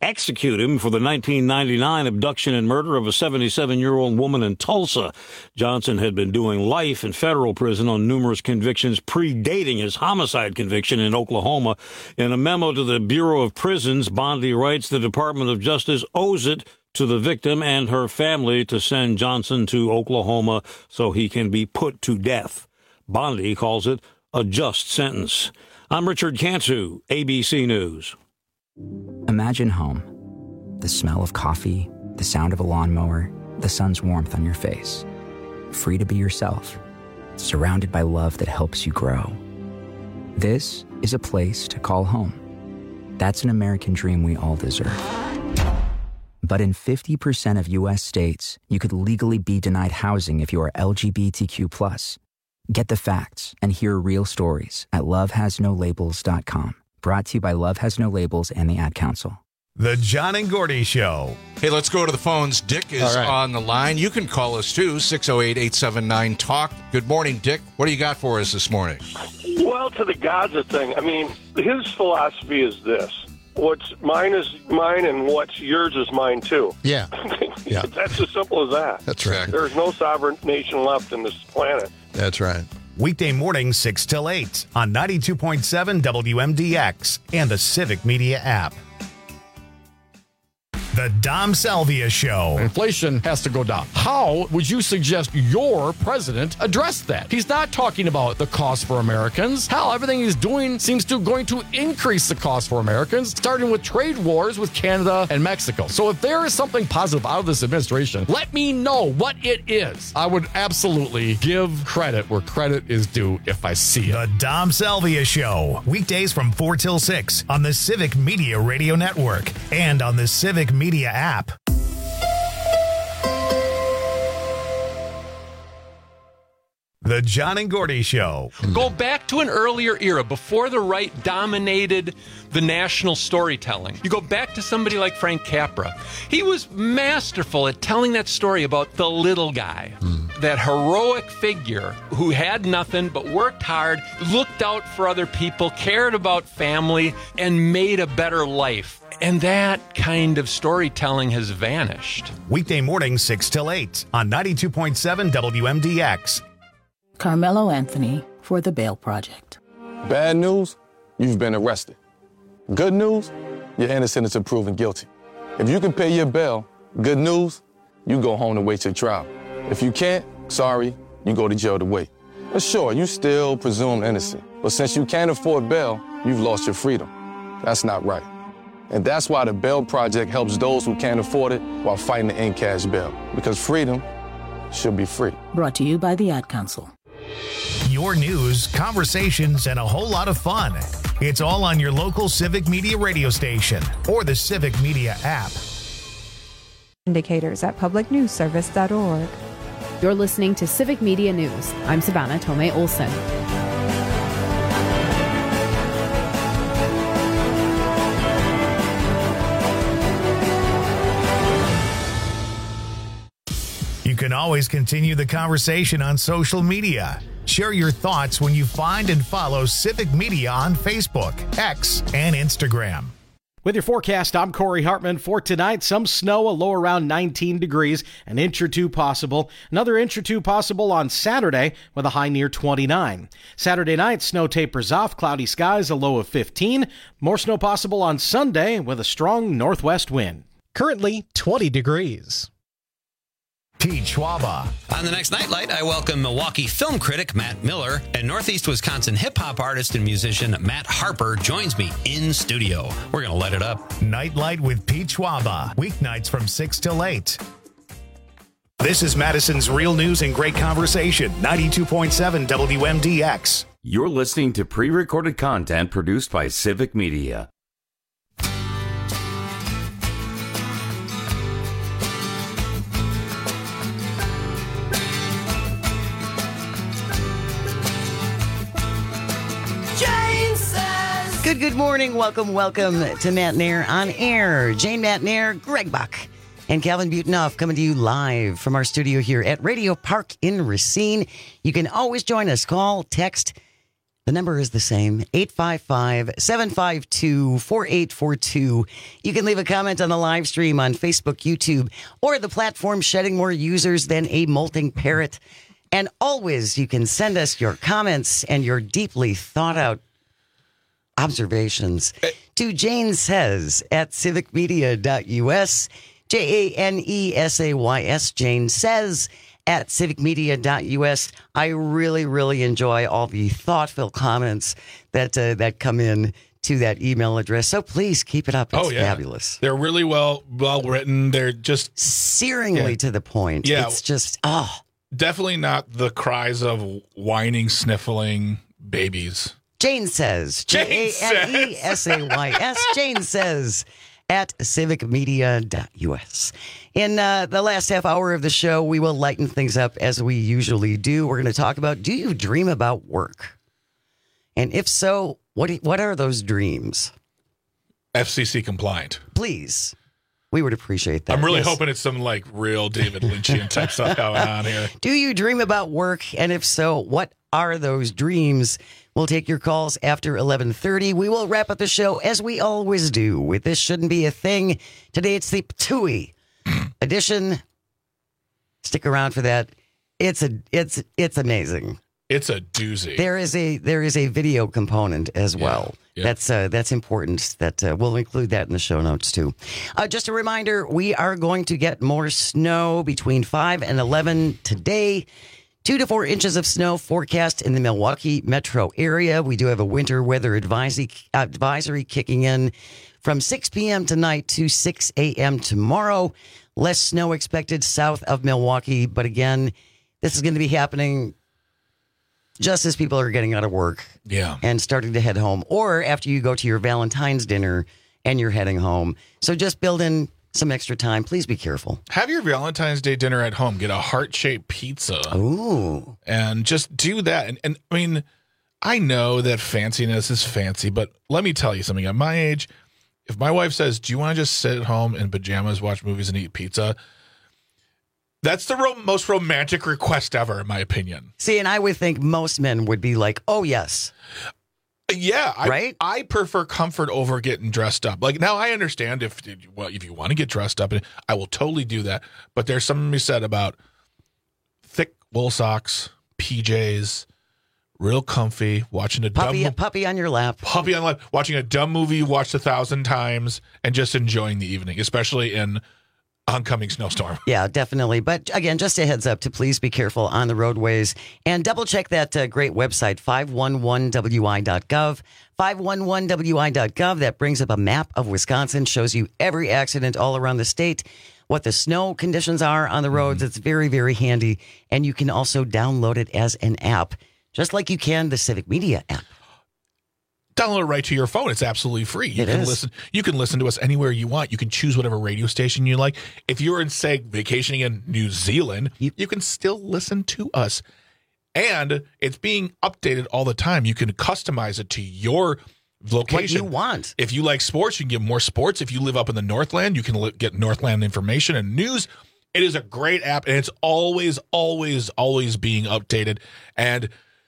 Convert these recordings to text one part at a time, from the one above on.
execute him for the 1999 abduction and murder of a 77-year-old woman in Tulsa. Johnson had been doing life in federal prison on numerous convictions predating his homicide conviction in Oklahoma. In a memo to the Bureau of Prisons, Bondi writes the Department of Justice owes it to the victim and her family to send Johnson to Oklahoma so he can be put to death. Bondi calls it a just sentence. I'm Richard Cantu, ABC News. Imagine home. The smell of coffee, the sound of a lawnmower, the sun's warmth on your face. Free to be yourself, surrounded by love that helps you grow. This is a place to call home. That's an American dream we all deserve. But in 50% of U.S. states, you could legally be denied housing if you are LGBTQ+. Get the facts and hear real stories at lovehasnolabels.com. Brought to you by Love Has No Labels and the Ad Council. The John and Gordy Show. Hey, let's go to the phones. Dick is on the line. You can call us, too, 608-879-TALK. Good morning, Dick. What do you got for us this morning? Well, to the Gaza thing, I mean, his philosophy is this. What's mine is mine, and what's yours is mine, too. Yeah. Yeah. That's as simple as that. That's right. There's no sovereign nation left in this planet. That's right. Weekday mornings 6 till 8 on 92.7 WMDX and the Civic Media app. The Dom Salvia Show. Inflation has to go down. How would you suggest your president address that? He's not talking about the cost for Americans. Hell, everything he's doing seems to going to increase the cost for Americans, starting with trade wars with Canada and Mexico. So if there is something positive out of this administration, let me know what it is. I would absolutely give credit where credit is due if I see it. The Dom Salvia Show. Weekdays from 4 till 6 on the Civic Media Radio Network and on the Civic Media app. The John and Gordy Show. Go back to an earlier era before the right dominated the national storytelling. You go back to somebody like Frank Capra. He was masterful at telling that story about the little guy, that heroic figure who had nothing but worked hard, looked out for other people, cared about family, and made a better life. And that kind of storytelling has vanished. Weekday morning 6 till 8 on 92.7 WMDX. Carmelo Anthony for the Bail Project. Bad news, you've been arrested. Good news, you're innocent until proven guilty. If you can pay your bail, good news, you go home to wait your trial. If you can't, sorry, you go to jail to wait. But sure, you still presumed innocent. But since you can't afford bail, you've lost your freedom. That's not right. And that's why the Bail Project helps those who can't afford it while fighting to end cash bail. Because freedom should be free. Brought to you by the Ad Council. Your news, conversations, and a whole lot of fun. It's all on your local Civic Media radio station or the Civic Media app. Indicators at publicnewsservice.org. You're listening to Civic Media News. I'm Savannah Tomei Olson. You can always continue the conversation on social media. Share your thoughts when you find and follow Civic Media on Facebook, X, and Instagram. With your forecast, I'm Corey Hartman. For tonight, some snow, a low around 19 degrees, an inch or two possible. Another inch or two possible on Saturday with a high near 29. Saturday night, snow tapers off, cloudy skies, a low of 15. More snow possible on Sunday with a strong northwest wind. Currently 20 degrees. Pete Schwaba. On the next Nightlight, I welcome Milwaukee film critic Matt Miller and Northeast Wisconsin hip-hop artist and musician Matt Harper joins me in studio. We're going to let it up. Nightlight with Pete Schwaba. Weeknights from 6 till 8. This is Madison's Real News and Great Conversation, 92.7 WMDX. You're listening to pre-recorded content produced by Civic Media. Good morning. Welcome to Matt Nair on Air. Jane Matt Nair, Greg Buck, and Calvin Butonoff coming to you live from our studio here at Radio Park in Racine. You can always join us. Call, text, The number is the same, 855-752-4842. You can leave a comment on the live stream on Facebook, YouTube, or the platform shedding more users than a molting parrot. And always, you can send us your comments and your deeply thought out observations to Jane Says at civicmedia.us. JANESAYS, Jane Says at civicmedia.us. I really, really enjoy all the thoughtful comments that come in to that email address. So please keep it up. It's fabulous. They're really well written. They're just searingly to the point. Yeah. It's just, definitely not the cries of whining, sniffling babies. Jane Says, JANESAYS, Jane Says at civicmedia.us. In the last half hour of the show, we will lighten things up as we usually do. We're going to talk about, do you dream about work? And if so, what are those dreams? FCC compliant. Please. We would appreciate that. I'm really hoping it's some like real David Lynchian type stuff going on here. Do you dream about work? And if so, what are those dreams? We'll take your calls after 11:30. We will wrap up the show as we always do with This Shouldn't Be a Thing. Today it's the Ptooey edition. Stick around for that. It's amazing. It's a doozy. There is a video component as well. Yeah. That's important. We'll include that in the show notes too. Just a reminder, we are going to get more snow between 5 and 11 today. 2 to 4 inches of snow forecast in the Milwaukee metro area. We do have a winter weather advisory kicking in from 6 p.m. tonight to 6 a.m. tomorrow. Less snow expected south of Milwaukee. But again, this is going to be happening just as people are getting out of work and starting to head home, or after you go to your Valentine's dinner and you're heading home. So just build in some extra time. Please be careful. Have your Valentine's Day dinner at home. Get a heart-shaped pizza. Ooh. And just do that. And I mean, I know that fanciness is fancy, but let me tell you something. At my age, if my wife says, do you want to just sit at home in pajamas, watch movies, and eat pizza? That's the most romantic request ever, in my opinion. See, and I would think most men would be like, oh, yes. Yeah, right. I prefer comfort over getting dressed up. Like now, I understand if you want to get dressed up, I will totally do that. But there's something to be said about thick wool socks, PJs, real comfy, watching a puppy on your lap, watching a dumb movie you watched 1,000 times, and just enjoying the evening, especially in oncoming snowstorm. Yeah, definitely. But again, just a heads up to please be careful on the roadways and double check that great website, 511wi.gov. 511wi.gov. That brings up a map of Wisconsin, shows you every accident all around the state, what the snow conditions are on the roads. It's very, very handy. And you can also download it as an app, just like you can the Civic Media app. Download it right to your phone. It's absolutely free. You can listen to us anywhere you want. You can choose whatever radio station you like. If you're in, say, vacationing in New Zealand, you can still listen to us. And it's being updated all the time. You can customize it to your location. What you want. If you like sports, you can get more sports. If you live up in the Northland, you can get Northland information and news. It is a great app, and it's always, always, always being updated. And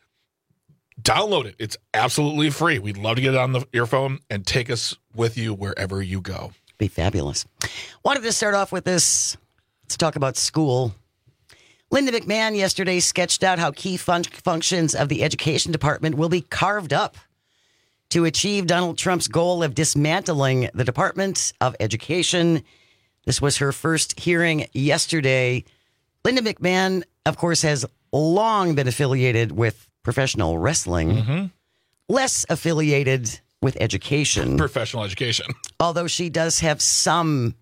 download it. It's absolutely free. We'd love to get it on your phone and take us with you wherever you go. Be fabulous. Wanted to start off with this. Let's talk about school. Linda McMahon yesterday sketched out how key functions of the education department will be carved up to achieve Donald Trump's goal of dismantling the Department of Education. This was her first hearing yesterday. Linda McMahon, of course, has long been affiliated with professional wrestling, less affiliated with education. Professional education. Although she does have some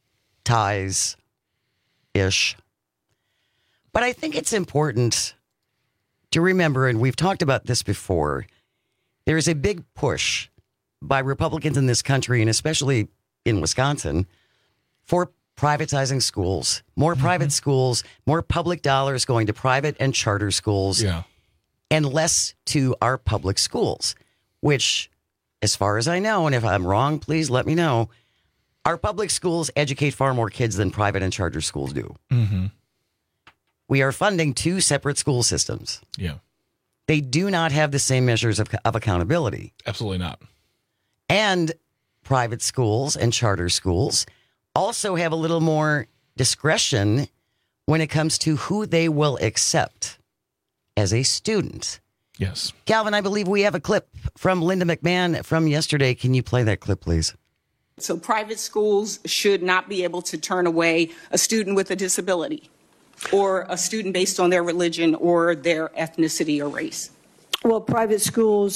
ties-ish. But I think it's important to remember, and we've talked about this before, there is a big push by Republicans in this country, and especially in Wisconsin, for privatizing schools. More private schools, more public dollars going to private and charter schools. Yeah. And less to our public schools, which, as far as I know, and if I'm wrong, please let me know, our public schools educate far more kids than private and charter schools do. Mm-hmm. We are funding 2 separate school systems. Yeah. they do not have the same measures of accountability. Absolutely not. And private schools and charter schools also have a little more discretion when it comes to who they will accept as a student. Yes. Calvin, I believe we have a clip from Linda McMahon from yesterday. Can you play that clip, please? So private schools should not be able to turn away a student with a disability or a student based on their religion or their ethnicity or race. Well, private schools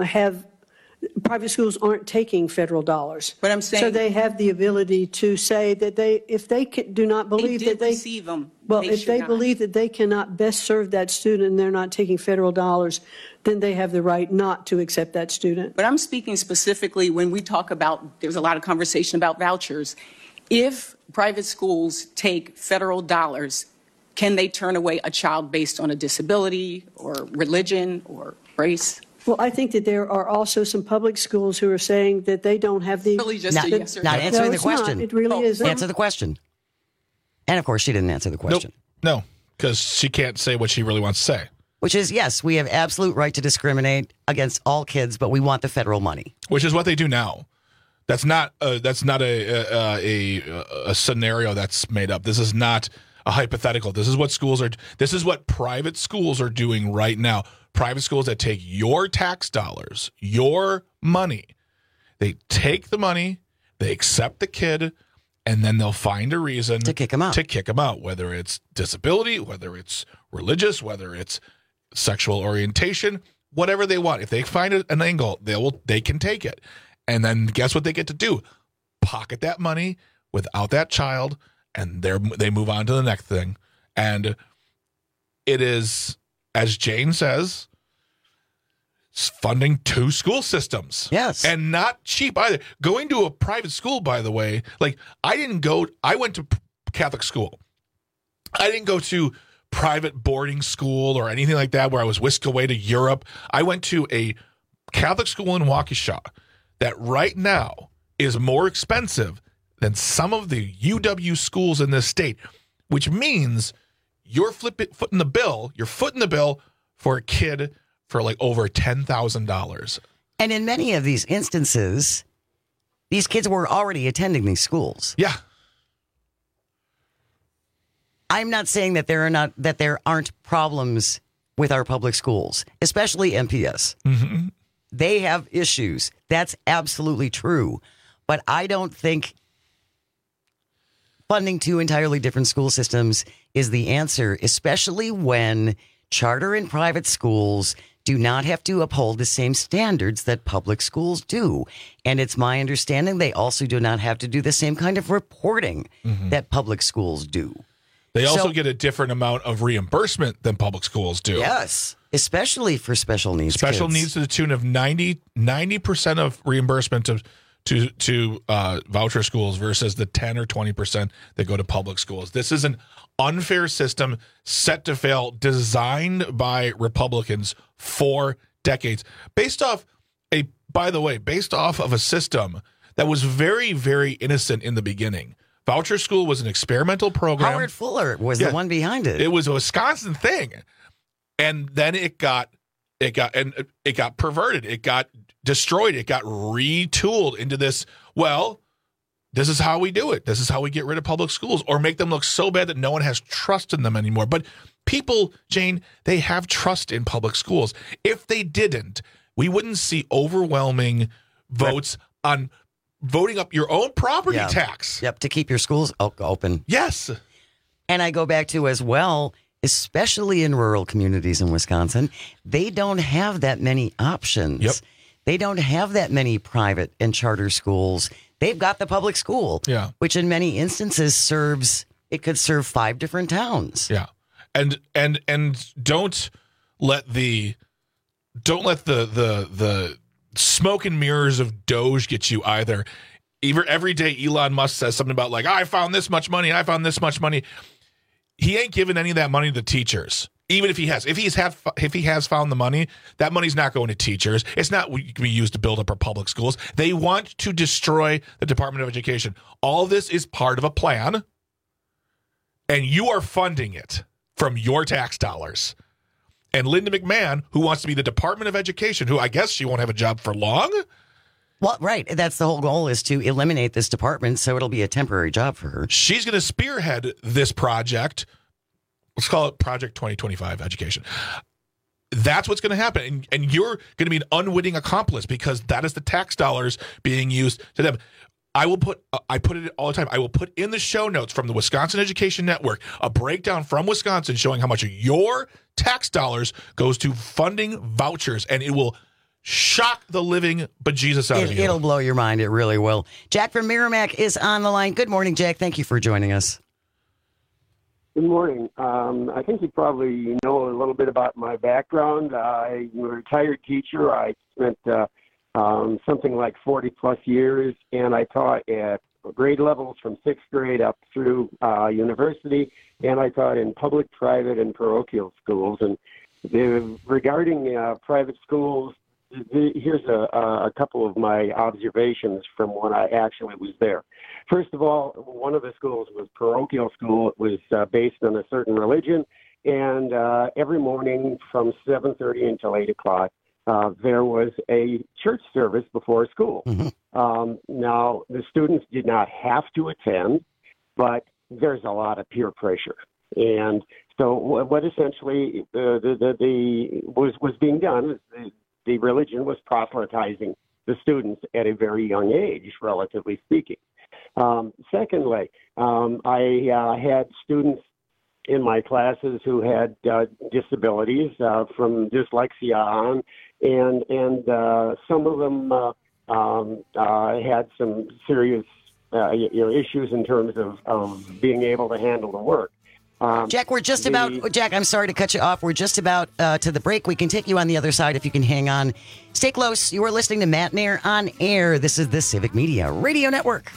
aren't taking federal dollars. But I'm saying, so they have the ability to say that if they do not believe that they receive them. Well, if they believe that they cannot best serve that student and they're not taking federal dollars, then they have the right not to accept that student. But I'm speaking specifically when we talk about, there's a lot of conversation about vouchers. If private schools take federal dollars, can they turn away a child based on a disability or religion or race? Well, I think that there are also some public schools who are saying that they don't have the... Really just a yes or no. Not answering the question. Not. It really isn't. Answer the question. And, of course, she didn't answer the question. Nope. No, because she can't say what she really wants to say. Which is, yes, we have absolute right to discriminate against all kids, but we want the federal money. Which is what they do now. That's not a scenario that's made up. This is not a hypothetical. This is what private schools are doing right now. Private schools that take your tax dollars, your money, they take the money, they accept the kid, and then they'll find a reason to kick them out. Whether it's disability, whether it's religious, whether it's sexual orientation, whatever they want. If they find an angle, they can take it. And then guess what they get to do? Pocket that money without that child, and they move on to the next thing. And it is, as Jane says, funding two school systems. Yes. And not cheap either. Going to a private school, by the way, like I went to Catholic school. I didn't go to private boarding school or anything like that where I was whisked away to Europe. I went to a Catholic school in Waukesha that right now is more expensive than some of the UW schools in this state, which means you're footing the bill for a kid for like over $10,000. And in many of these instances, these kids were already attending these schools. Yeah. I'm not saying that there aren't problems with our public schools, especially MPS. Mm-hmm. They have issues. That's absolutely true. But I don't think funding two entirely different school systems is the answer, especially when charter and private schools do not have to uphold the same standards that public schools do. And it's my understanding they also do not have to do the same kind of reporting that public schools do. They also get a different amount of reimbursement than public schools do. Yes, especially for special needs Special kids. needs to the tune of 90% of reimbursement to voucher schools versus the 10 or 20% that go to public schools. This is an unfair system set to fail, designed by Republicans for decades, based off of a system that was very, very innocent in the beginning. Voucher school was an experimental program. Howard Fuller was the one behind it. It was a Wisconsin thing, and then it got perverted. It got destroyed. It got retooled into this. Well, this is how we do it. This is how we get rid of public schools, or make them look so bad that no one has trust in them anymore. But people, Jane, they have trust in public schools. If they didn't, we wouldn't see overwhelming votes on voting up your own property tax. Yep, to keep your schools open. Yes. And I go back to as well, especially in rural communities in Wisconsin, they don't have that many options. Yep. They don't have that many private and charter schools. They've got the public school, which in many instances could serve 5 different towns. Yeah. And don't let the smoke and mirrors of Doge get you either. Every day Elon Musk says something about like, I found this much money. He ain't giving any of that money to teachers. Even if he has, if he has found the money, that money's not going to teachers. It's not going to be used to build up our public schools. They want to destroy the Department of Education. All this is part of a plan, and you are funding it from your tax dollars. And Linda McMahon, who wants to be the Department of Education, who I guess she won't have a job for long. Well, right. That's the whole goal, is to eliminate this department, so it'll be a temporary job for her. She's going to spearhead this project. Let's call it Project 2025 Education. That's what's going to happen. And you're going to be an unwitting accomplice, because that is the tax dollars being used to them. I put it all the time. I will put in the show notes from the Wisconsin Education Network a breakdown from Wisconsin showing how much of your tax dollars goes to funding vouchers, and it will shock the living bejesus out of you. It'll blow your mind. It really will. Jack from Merrimack is on the line. Good morning, Jack. Thank you for joining us. Good morning. I think you probably know a little bit about my background. I'm a retired teacher. I spent something like 40-plus years, and I taught at grade levels from 6th grade up through university, and I taught in public, private, and parochial schools. And regarding private schools, here's a couple of my observations from when I actually was there. First of all, one of the schools was parochial school. It was based on a certain religion, and every morning from 7:30 until 8 o'clock, there was a church service before school. Now, the students did not have to attend, but there's a lot of peer pressure. And so what essentially was being done is the religion was proselytizing the students at a very young age, relatively speaking. Secondly, I had students in my classes who had disabilities from dyslexia on, and some of them had some serious issues in terms of being able to handle the work. Jack, we're just Jack, I'm sorry to cut you off. We're just about to the break. We can take you on the other side if you can hang on. Stay close. You are listening to Matt Nair on Air. This is the Civic Media Radio Network.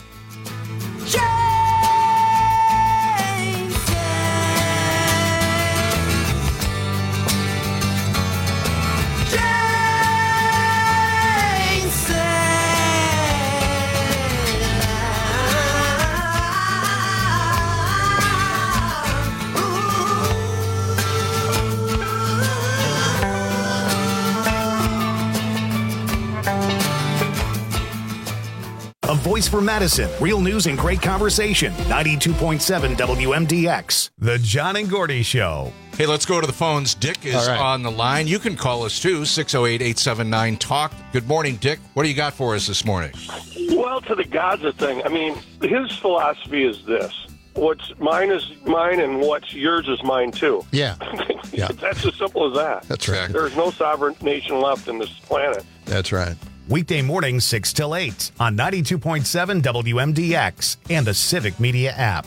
A voice for Madison. Real news and great conversation. 92.7 WMDX. The John and Gordy Show. Hey, let's go to the phones. Dick is on the line. You can call us too, 608-879-TALK. Good morning, Dick. What do you got for us this morning? Well, to the Gaza thing, I mean, his philosophy is this. What's mine is mine, and what's yours is mine, too. Yeah. That's as simple as that. That's right. There's no sovereign nation left in this planet. That's right. Weekday mornings 6 till 8 on 92.7 WMDX and the Civic Media app.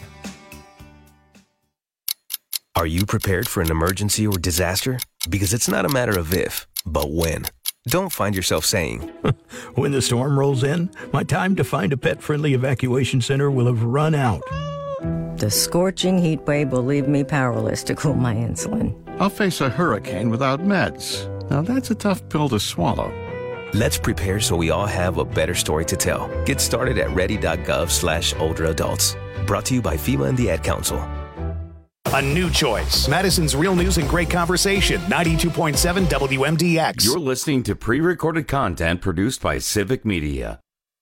Are you prepared for an emergency or disaster? Because it's not a matter of if, but when. Don't find yourself saying, when the storm rolls in, my time to find a pet-friendly evacuation center will have run out. The scorching heat wave will leave me powerless to cool my insulin. I'll face a hurricane without meds. Now that's a tough pill to swallow. Let's prepare so we all have a better story to tell. Get started at ready.gov/older adults. Brought to you by FEMA and the Ad Council. A new choice. Madison's real news and great conversation. 92.7 WMDX. You're listening to pre-recorded content produced by Civic Media.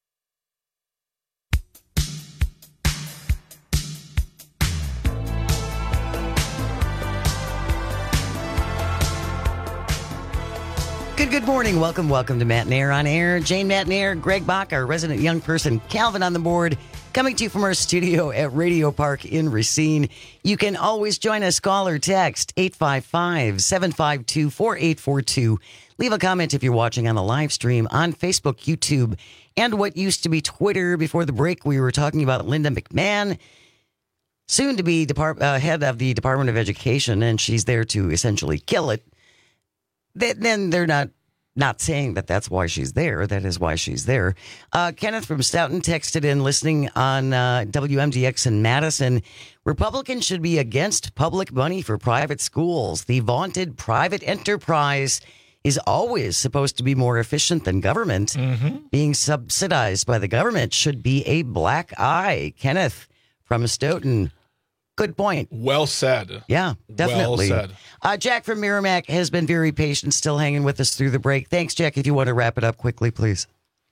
Good morning. Welcome to Matt Nair on Air. Jane Matt Nair, Greg Bach, our resident young person, Calvin on the board, coming to you from our studio at Radio Park in Racine. You can always join us. Call or text 855-752-4842. Leave a comment if you're watching on the live stream on Facebook, YouTube, and what used to be Twitter. Before the break, we were talking about Linda McMahon, soon to be head of the Department of Education, and she's there to essentially kill it. Then they're not saying that that's why she's there. That is why she's there. Kenneth from Stoughton texted in, listening on WMDX in Madison. Republicans should be against public money for private schools. The vaunted private enterprise is always supposed to be more efficient than government. Being subsidized by the government should be a black eye. Kenneth from Stoughton. Good point. Well said. Yeah, definitely. Well said. Jack from Merrimack has been very patient, still hanging with us through the break. Thanks, Jack. If you want to wrap it up quickly, please.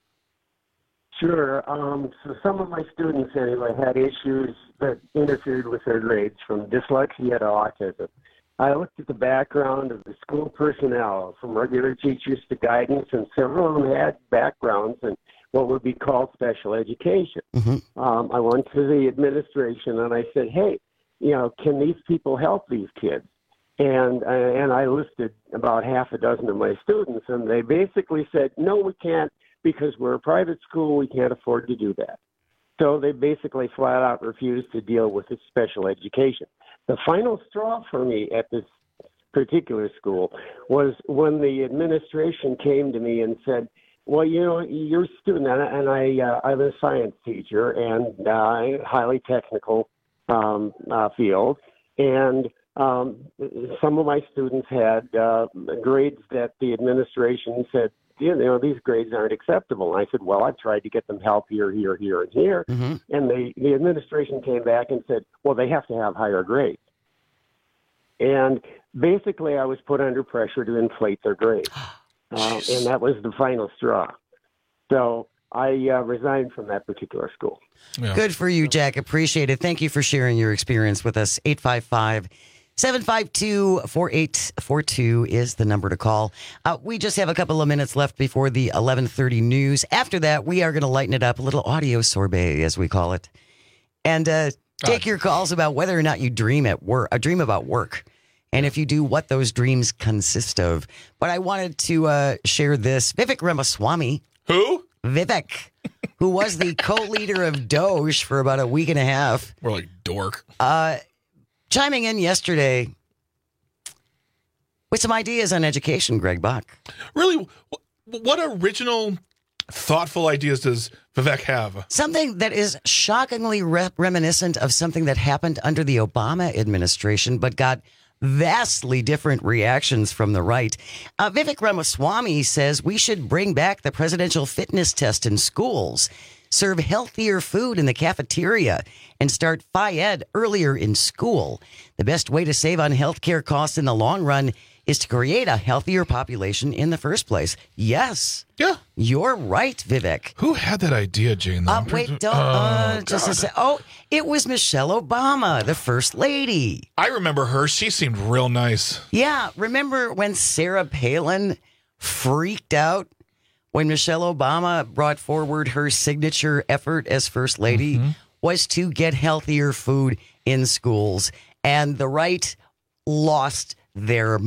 Sure. So some of my students, anyway, had issues that interfered with their grades, from dyslexia to autism. I looked at the background of the school personnel, from regular teachers to guidance, and several of them had backgrounds in what would be called special education. I went to the administration and I said, hey, can these people help these kids? And I listed about half a dozen of my students, and they basically said, no, we can't, because we're a private school, we can't afford to do that. So they basically flat out refused to deal with the special education. The final straw for me at this particular school was when the administration came to me and said, well, you're a student, and I'm a science teacher and highly technical field, and some of my students had grades that the administration said, these grades aren't acceptable. And I said, well, I've tried to get them help here, and here. And the administration came back and said, well, they have to have higher grades. And basically I was put under pressure to inflate their grades. And that was the final straw. So I resigned from that particular school. Yeah. Good for you, Jack. Appreciate it. Thank you for sharing your experience with us. 855-752-4842 is the number to call. We just have a couple of minutes left before the 11:30 news. After that, we are going to lighten it up, a little audio sorbet, as we call it, and take your calls about whether or not you dream about work. And if you do, what those dreams consist of. But I wanted to share this. Vivek Ramaswamy. Who? Vivek, who was the co-leader of Doge for about a week and a half. We're like dork. Chiming in yesterday with some ideas on education, Greg Bach. Really? What original, thoughtful ideas does Vivek have? Something that is shockingly reminiscent of something that happened under the Obama administration, but got vastly different reactions from the right. Vivek Ramaswamy says we should bring back the presidential fitness test in schools, serve healthier food in the cafeteria, and start Phi-Ed earlier in school. The best way to save on healthcare costs in the long run is to create a healthier population in the first place. Yes. Yeah. You're right, Vivek. Who had that idea, Jane? Wait, don't. Just a sec. Oh, it was Michelle Obama, the first lady. I remember her. She seemed real nice. Yeah. Remember when Sarah Palin freaked out when Michelle Obama brought forward her signature effort as first lady was to get healthier food in schools, and the right lost their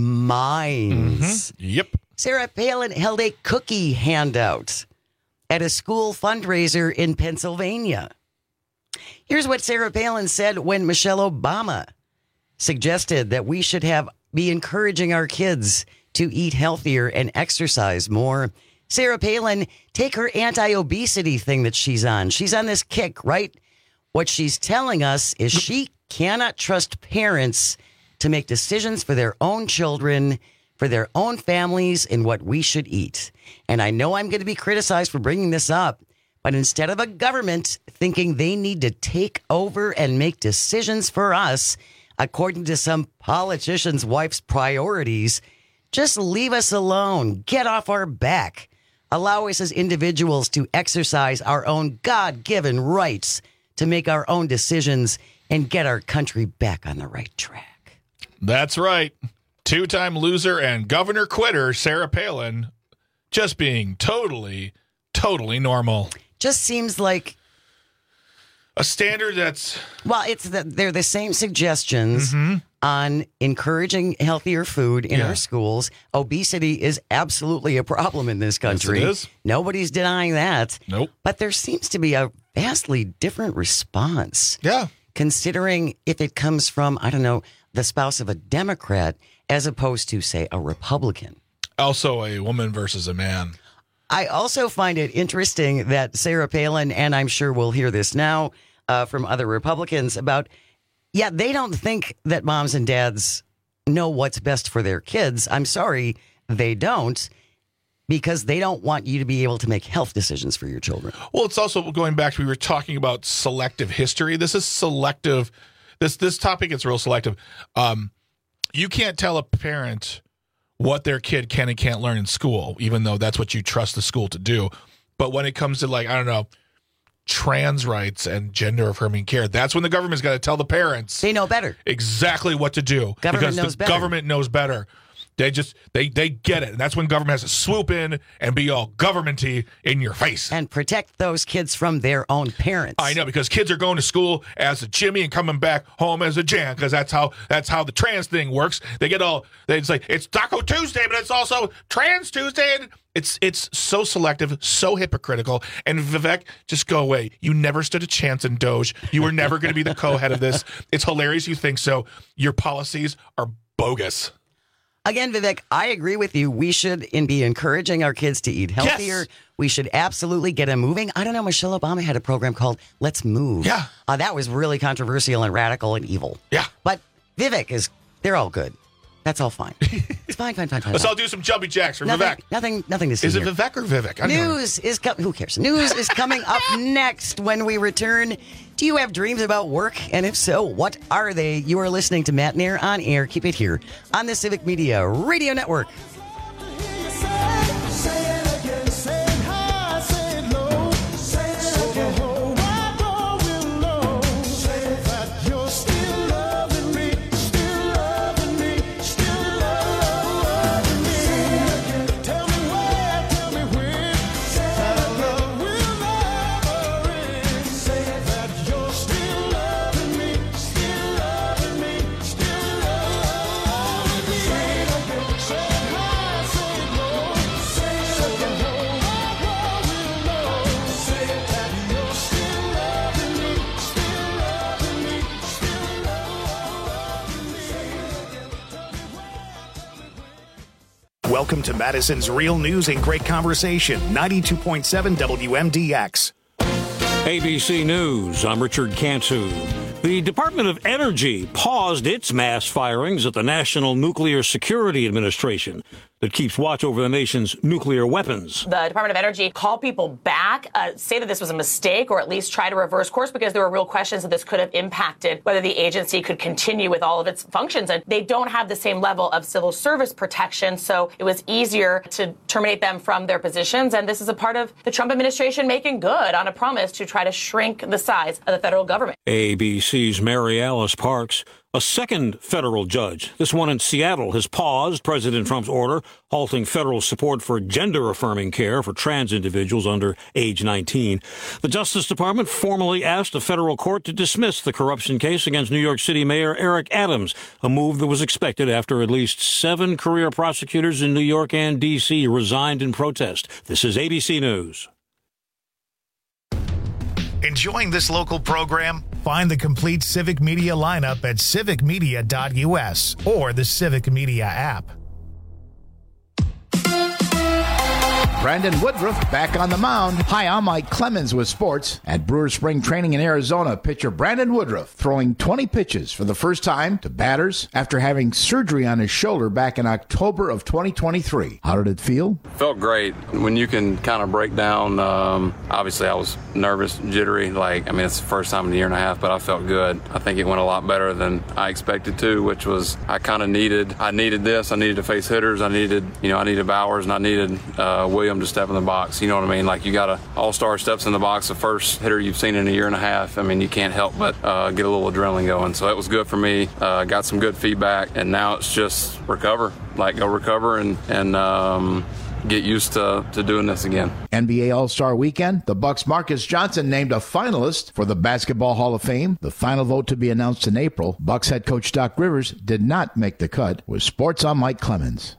minds. Yep. Sarah Palin held a cookie handout at a school fundraiser in Pennsylvania. Here's what Sarah Palin said when Michelle Obama suggested that we should be encouraging our kids to eat healthier and exercise more. Sarah Palin, take her anti-obesity thing that she's on. She's on this kick, right? What she's telling us is she cannot trust parents to make decisions for their own children, for their own families, and what we should eat. And I know I'm going to be criticized for bringing this up, but instead of a government thinking they need to take over and make decisions for us according to some politician's wife's priorities, just leave us alone. Get off our back. Allow us as individuals to exercise our own God-given rights to make our own decisions and get our country back on the right track. That's right. Two-time loser and governor quitter Sarah Palin just being totally normal. Just seems like a standard that's... Well, they're the same suggestions on encouraging healthier food in our schools. Obesity is absolutely a problem in this country. Yes, it is. Nobody's denying that. Nope. But there seems to be a vastly different response. Yeah. Considering if it comes from, I don't know, the spouse of a Democrat as opposed to, say, a Republican. Also a woman versus a man. I also find it interesting that Sarah Palin, and I'm sure we'll hear this now from other Republicans about, they don't think that moms and dads know what's best for their kids. I'm sorry, they don't, because they don't want you to be able to make health decisions for your children. Well, it's also going back to, we were talking about selective history. This is selective. This topic gets real selective. You can't tell a parent what their kid can and can't learn in school, even though that's what you trust the school to do. But when it comes to, like, I don't know, trans rights and gender affirming care, that's when the government's got to tell the parents. They know better. Exactly what to do. Government knows better. Government knows better. They get it. And that's when government has to swoop in and be all government-y in your face. And protect those kids from their own parents. I know, because kids are going to school as a Jimmy and coming back home as a Jan, because that's how the trans thing works. They say, it's Taco Tuesday, but it's also Trans Tuesday. And it's so selective, so hypocritical. And Vivek, just go away. You never stood a chance in Doge. You were never going to be the co-head of this. It's hilarious you think so. Your policies are bogus. Again, Vivek, I agree with you. We should be encouraging our kids to eat healthier. Yes. We should absolutely get them moving. I don't know, Michelle Obama had a program called Let's Move. Yeah. That was really controversial and radical and evil. Yeah. But Vivek they're all good. That's all fine. It's fine. Let's all do some jumping jacks for Vivek. Nothing to see. Is it here. Vivek or Vivek? News is coming. Who cares? News is coming up next when we return. Do you have dreams about work? And if so, what are they? You are listening to Matt Nair on air. Keep it here on the Civic Media Radio Network. Welcome to Madison's Real News and Great Conversation, 92.7 WMDX. ABC News, I'm Richard Cantu. The Department of Energy paused its mass firings at the National Nuclear Security Administration that keeps watch over the nation's nuclear weapons. The Department of Energy called people back, say that this was a mistake, or at least try to reverse course, because there were real questions that this could have impacted whether the agency could continue with all of its functions. And they don't have the same level of civil service protection, so it was easier to terminate them from their positions. And this is a part of the Trump administration making good on a promise to try to shrink the size of the federal government. ABC's Mary Alice Parks. A second federal judge, this one in Seattle, has paused President Trump's order halting federal support for gender-affirming care for trans individuals under age 19. The Justice Department formally asked a federal court to dismiss the corruption case against New York City Mayor Eric Adams, a move that was expected after at least 7 career prosecutors in New York and D.C. resigned in protest. This is ABC News. Enjoying this local program? Find the complete Civic Media lineup at civicmedia.us or the Civic Media app. Brandon Woodruff back on the mound. Hi, I'm Mike Clemens with sports. At Brewers Spring Training in Arizona, pitcher Brandon Woodruff throwing 20 pitches for the first time to batters after having surgery on his shoulder back in October of 2023. How did it feel? Felt great. When you can kind of break down, obviously I was nervous, jittery. It's the first time in a year and a half, but I felt good. I think it went a lot better than I expected to, which was I needed this. I needed to face hitters. I needed Bowers, and I needed Williams to step in the box. You know what I mean? Like, you got an all-star steps in the box, the first hitter you've seen in a year and a half. You can't help but get a little adrenaline going. So it was good for me. Got some good feedback, and now it's just recover. Go recover and get used to doing this again. NBA All-Star Weekend, the Bucks' Marcus Johnson named a finalist for the Basketball Hall of Fame. The final vote to be announced in April. Bucks head coach Doc Rivers did not make the cut. With sports, I'm Mike Clemens.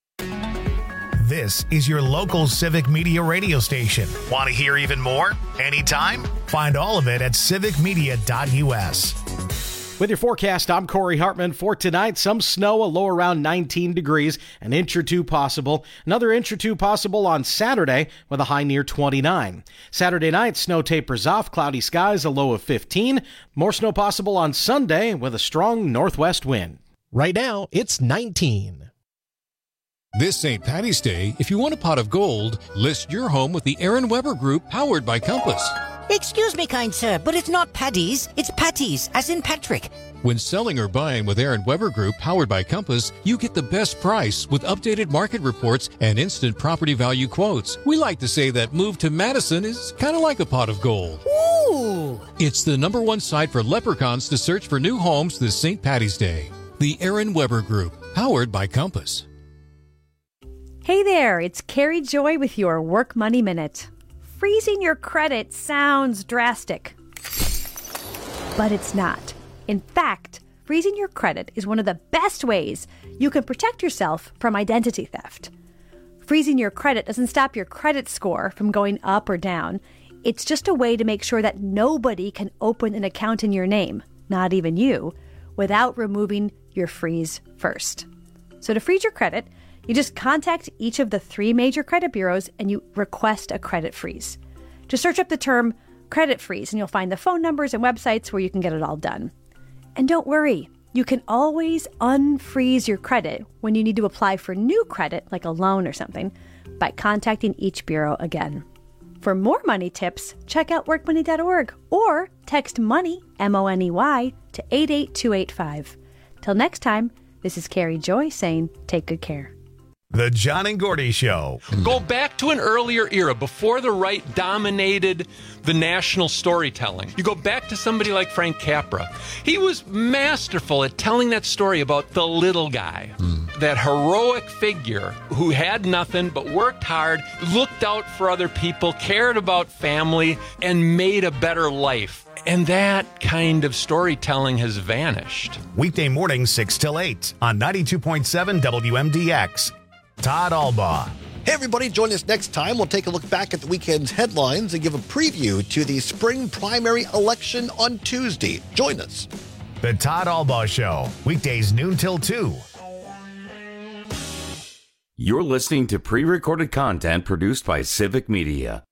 This is your local Civic Media radio station. Want to hear even more? Anytime? Find all of it at civicmedia.us. With your forecast, I'm Corey Hartman. For tonight, some snow, a low around 19 degrees, an inch or two possible. Another inch or two possible on Saturday with a high near 29. Saturday night, snow tapers off, cloudy skies, a low of 15. More snow possible on Sunday with a strong northwest wind. Right now, it's 19. This St. Paddy's Day, if you want a pot of gold, list your home with the Aaron Weber Group, powered by Compass. Excuse me, kind sir, but it's not Paddy's, it's Patty's, as in Patrick. When selling or buying with Aaron Weber Group, powered by Compass, you get the best price with updated market reports and instant property value quotes. We like to say that move to Madison is kind of like a pot of gold. Ooh! It's the #1 site for leprechauns to search for new homes this St. Paddy's Day. The Aaron Weber Group, powered by Compass. Hey there, it's Carrie Joy with your Work Money Minute. Freezing your credit sounds drastic, but it's not. In fact, freezing your credit is one of the best ways you can protect yourself from identity theft. Freezing your credit doesn't stop your credit score from going up or down. It's just a way to make sure that nobody can open an account in your name, not even you, without removing your freeze first. So to freeze your credit, you just contact each of the 3 major credit bureaus and you request a credit freeze. Just search up the term credit freeze and you'll find the phone numbers and websites where you can get it all done. And don't worry, you can always unfreeze your credit when you need to apply for new credit, like a loan or something, by contacting each bureau again. For more money tips, check out workmoney.org or text MONEY, MONEY, to 88285. Till next time, this is Carrie Joy saying take good care. The John and Gordy Show. Go back to an earlier era before the right dominated the national storytelling. You go back to somebody like Frank Capra. He was masterful at telling that story about the little guy, that heroic figure who had nothing but worked hard, looked out for other people, cared about family, and made a better life. And that kind of storytelling has vanished. Weekday mornings 6 till 8 on 92.7 WMDX. Todd Albaugh. Hey, everybody, join us next time. We'll take a look back at the weekend's headlines and give a preview to the spring primary election on Tuesday. Join us. The Todd Albaugh Show, weekdays noon till 2. You're listening to pre-recorded content produced by Civic Media.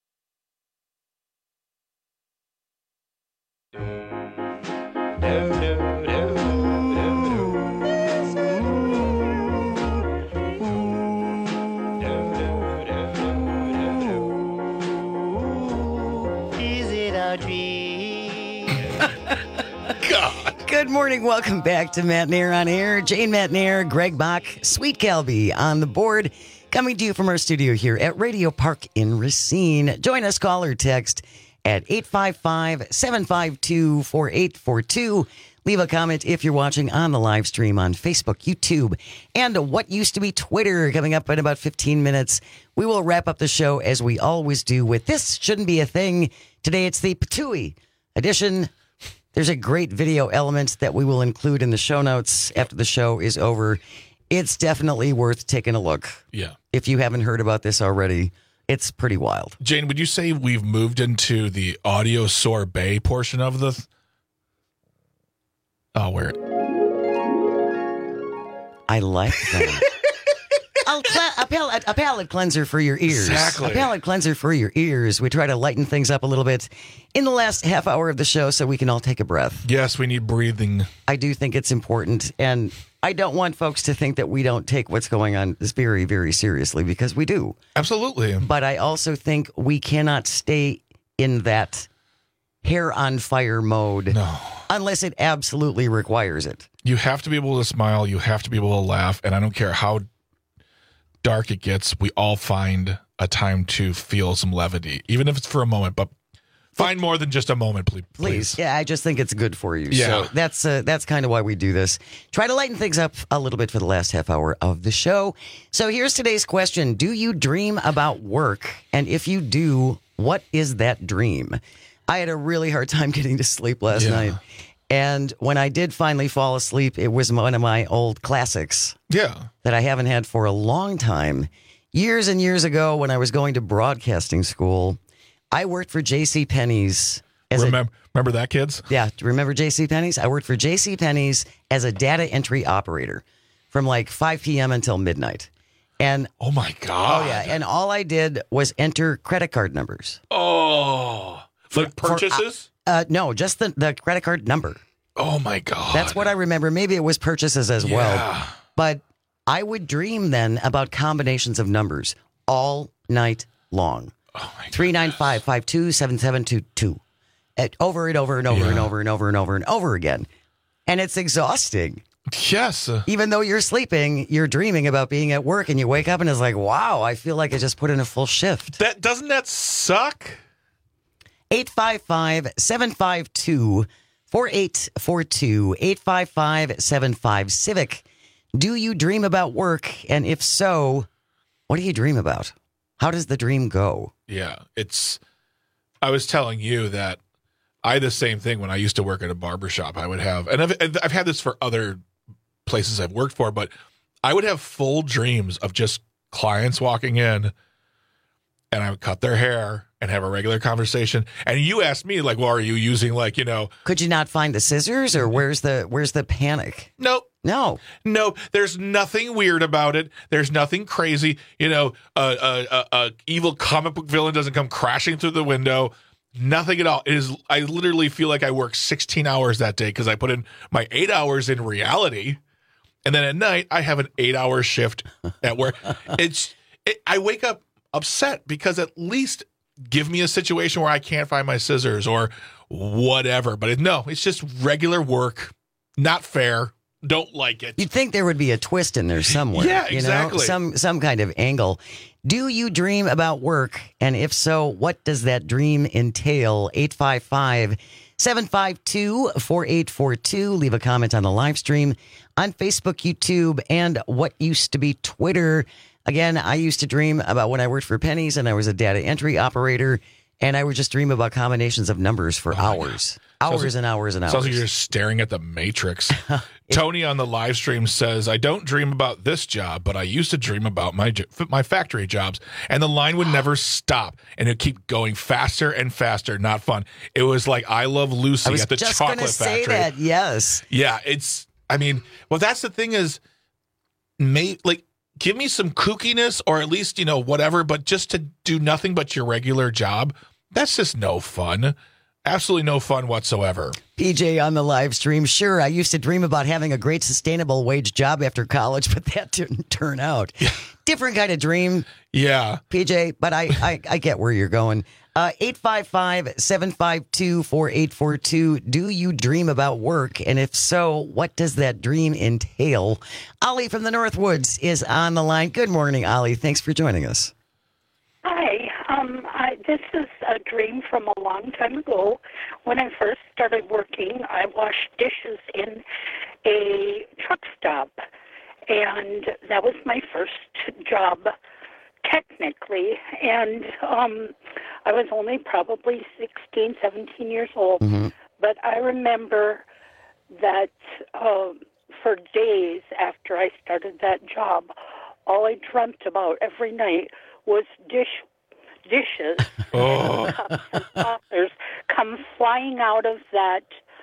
Good morning. Welcome back to Matt Nair on Air. Jane Matt Nair, Greg Bach, Sweet Calby on the board. Coming to you from our studio here at Radio Park in Racine. Join us, call or text at 855-752-4842. Leave a comment if you're watching on the live stream on Facebook, YouTube, and what used to be Twitter. Coming up in about 15 minutes, we will wrap up the show as we always do with This Shouldn't Be a Thing. Today it's the Patooey edition. There's a great video element that we will include in the show notes after the show is over. It's definitely worth taking a look. Yeah. If you haven't heard about this already, it's pretty wild. Jane, would you say we've moved into the audio sorbet portion of the... Oh, where? I like that. A palate cleanser for your ears. Exactly. A palate cleanser for your ears. We try to lighten things up a little bit in the last half hour of the show so we can all take a breath. Yes, we need breathing. I do think it's important, and I don't want folks to think that we don't take what's going on very, very seriously, because we do. Absolutely. But I also think we cannot stay in that hair on fire mode unless it absolutely requires it. You have to be able to smile. You have to be able to laugh. And I don't care how dark it gets, we all find a time to feel some levity, even if it's for a moment, but find more than just a moment, please. Yeah, I just think it's good for you. Yeah. So that's kind of why we do this. Try to lighten things up a little bit for the last half hour of the show. So here's today's question. Do you dream about work? And if you do, what is that dream? I had a really hard time getting to sleep last night. And when I did finally fall asleep, it was one of my old classics. Yeah. That I haven't had for a long time. Years and years ago, when I was going to broadcasting school, I worked for JCPenney's. Remember that, kids? Yeah. Remember JCPenney's? I worked for JCPenney's as a data entry operator from like 5 p.m. until midnight. And oh my God. Oh, yeah. And all I did was enter credit card numbers. Oh. Like purchases? No, just the credit card number. Oh, my God. That's what I remember. Maybe it was purchases as well. But I would dream then about combinations of numbers all night long. Oh, my God. 395-527722. Over and over and over and over and over and over and over again. And it's exhausting. Yes. Even though you're sleeping, you're dreaming about being at work, and you wake up and it's like, wow, I feel like I just put in a full shift. Doesn't that suck? 855-752-4842. 855-75-CIVIC. Do you dream about work? And if so, what do you dream about? How does the dream go? Yeah, I was telling you that I had the same thing when I used to work at a barbershop. I would have, and I've had this for other places I've worked for, but I would have full dreams of just clients walking in, and I would cut their hair and have a regular conversation. And you asked me, like, well, are you using, like, Could you not find the scissors, or where's the panic? Nope. No, there's nothing weird about it. There's nothing crazy. A evil comic book villain doesn't come crashing through the window. Nothing at all. I literally feel like I worked 16 hours that day because I put in my 8 hours in reality. And then at night, I have an 8-hour shift at work. I wake up upset because at least give me a situation where I can't find my scissors or whatever. But it's just regular work. Not fair. Don't like it. You'd think there would be a twist in there somewhere. Yeah, exactly. Some kind of angle. Do you dream about work? And if so, what does that dream entail? 855-752-4842. Leave a comment on the live stream on Facebook, YouTube, and what used to be Twitter. Again, I used to dream about when I worked for Pennies and I was a data entry operator, and I would just dream about combinations of numbers for hours. Hours and hours and hours. Sounds like you're staring at the Matrix. Tony on the live stream says, I don't dream about this job, but I used to dream about my factory jobs. And the line would never stop. And it would keep going faster and faster. Not fun. It was like I Love Lucy at the chocolate factory. I was just going to say that, yes. Yeah, that's the thing is, give me some kookiness or at least, whatever, but just to do nothing but your regular job, that's just no fun. Absolutely no fun whatsoever. PJ on the live stream. Sure, I used to dream about having a great sustainable wage job after college, but that didn't turn out. Yeah. Different kind of dream. Yeah. PJ, but I get where you're going. 855-752-4842. Do you dream about work? And if so, what does that dream entail? Ollie from the Northwoods is on the line. Good morning, Ollie. Thanks for joining us. Hi. This is a dream from a long time ago. When I first started working, I washed dishes in a truck stop, and that was my first job, technically. And I was only probably 16, 17 years old. Mm-hmm. But I remember that for days after I started that job, all I dreamt about every night was dishes and cups and saucers come flying out of that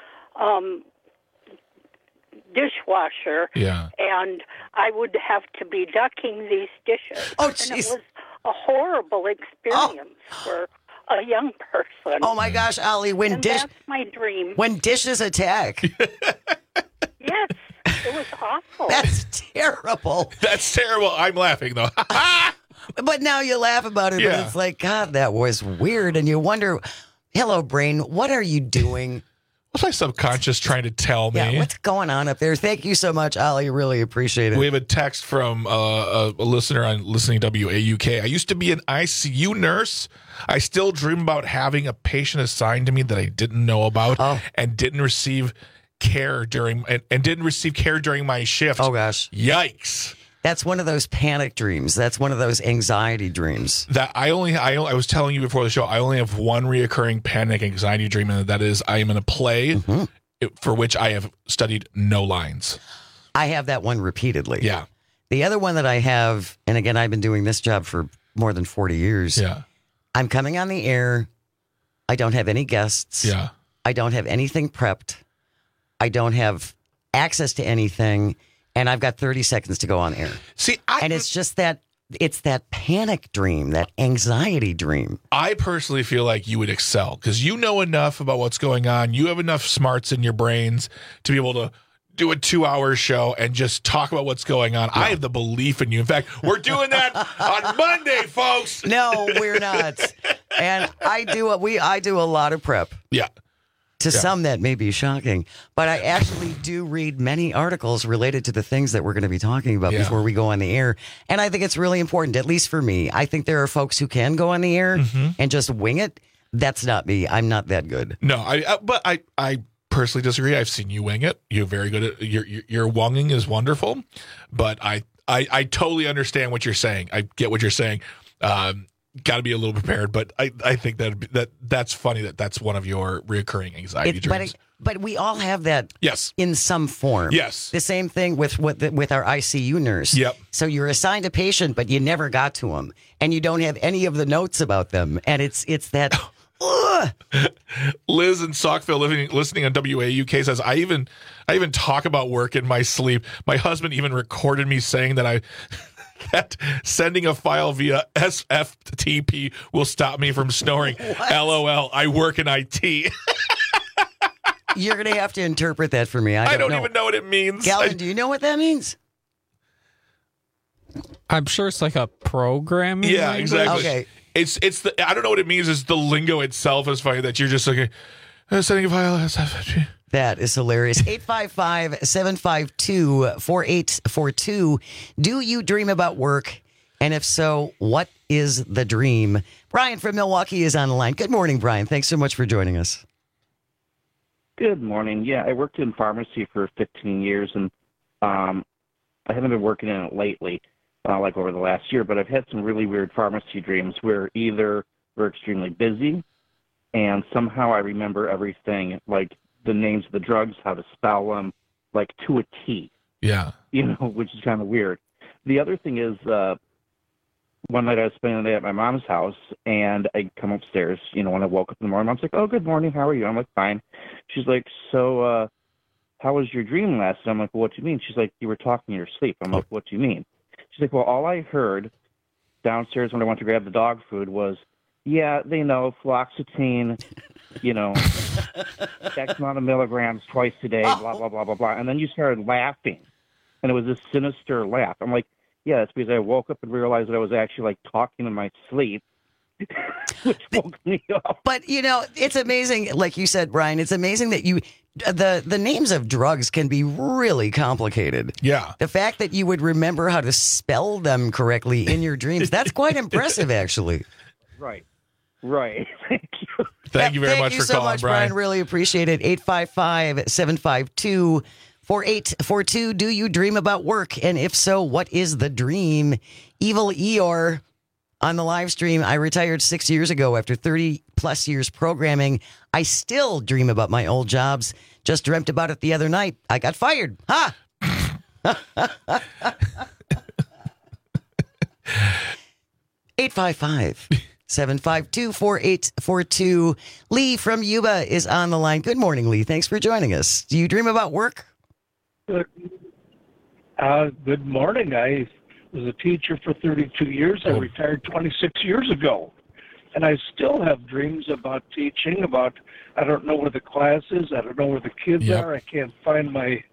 dishwasher. Yeah. And I would have to be ducking these dishes. Oh, jeez. And it was a horrible experience for a young person. Oh, my gosh, Ollie, that's my dream. When dishes attack. Yes, it was awful. That's terrible. That's terrible. I'm laughing, though. But now you laugh about it, but it's like, God, that was weird. And you wonder, hello, brain, what are you doing? What's my subconscious trying to tell me? Yeah, what's going on up there? Thank you so much, Ollie. Really appreciate it. We have a text from a listener on Listening WAUK. I used to be an ICU nurse. I still dream about having a patient assigned to me that I didn't know about and didn't receive care during my shift. Oh, gosh. Yikes. That's one of those panic dreams. That's one of those anxiety dreams. That I was telling you before the show, I only have one reoccurring panic anxiety dream, and that is I am in a play for which I have studied no lines. I have that one repeatedly. Yeah. The other one that I have, and again, I've been doing this job for more than 40 years. Yeah. I'm coming on the air. I don't have any guests. Yeah. I don't have anything prepped. I don't have access to anything. And I've got 30 seconds to go on air. And it's just it's that panic dream, that anxiety dream. I personally feel like you would excel because you know enough about what's going on. You have enough smarts in your brains to be able to do a 2-hour show and just talk about what's going on. Yeah. I have the belief in you. In fact, we're doing that on Monday, folks. No, we're not. And I do a lot of prep. Yeah. To some, that may be shocking, but I actually do read many articles related to the things that we're going to be talking about before we go on the air. And I think it's really important, at least for me. I think there are folks who can go on the air and just wing it. That's not me. I'm not that good. No, but I personally disagree. I've seen you wing it. You're very good at your wonging is wonderful, but I totally understand what you're saying. I get what you're saying. Got to be a little prepared, but I think that's funny that's one of your reoccurring anxiety dreams. But we all have that in some form. Yes. The same thing with our ICU nurse. Yep. So you're assigned a patient, but you never got to them, and you don't have any of the notes about them, and it's that. Liz in Saukville listening on WAUK says, I even talk about work in my sleep. My husband even recorded me saying that that sending a file via SFTP will stop me from snoring. What? LOL. I work in IT. You're going to have to interpret that for me. I don't even know what it means. Galvin, do you know what that means? I'm sure it's like a programming language. Exactly. Okay. It's the I don't know what it means. It's the lingo itself is funny that you're just like sending a file SFTP. That is hilarious. 855-752-4842. Do you dream about work? And if so, what is the dream? Brian from Milwaukee is on the line. Good morning, Brian. Thanks so much for joining us. Good morning. Yeah, I worked in pharmacy for 15 years, and I haven't been working in it lately, like over the last year, but I've had some really weird pharmacy dreams where either we're extremely busy, and somehow I remember everything, like the names of the drugs, how to spell them, like to a T. Yeah. Which is kind of weird. The other thing is, one night I was spending the day at my mom's house, and I come upstairs, when I woke up in the morning, Mom's like, oh, good morning, how are you? I'm like, fine. She's like, so, how was your dream last night? I'm like, well, what do you mean? She's like, you were talking in your sleep. I'm like, what do you mean? She's like, well, all I heard downstairs when I went to grab the dog food was, yeah, they know, fluoxetine, X amount of milligrams twice a day, blah, blah, blah, blah, blah. And then you started laughing, and it was this sinister laugh. I'm like, yeah, it's because I woke up and realized that I was actually, like, talking in my sleep, which woke me up. But, it's amazing, like you said, Brian, it's amazing that the names of drugs can be really complicated. Yeah. The fact that you would remember how to spell them correctly in your dreams, that's quite impressive, actually. Right. Thank you. Thank you very much for calling, Brian. Really appreciate it. 855-752-4842. Do you dream about work? And if so, what is the dream? Evil Eeyore on the live stream. I retired 6 years ago after 30 plus years programming. I still dream about my old jobs. Just dreamt about it the other night. I got fired. Ha! 855-752-4842. Lee from Yuba is on the line. Good morning, Lee. Thanks for joining us. Do you dream about work? Good morning. I was a teacher for 32 years. I retired 26 years ago. And I still have dreams about teaching, I don't know where the class is. I don't know where the kids are. I can't find my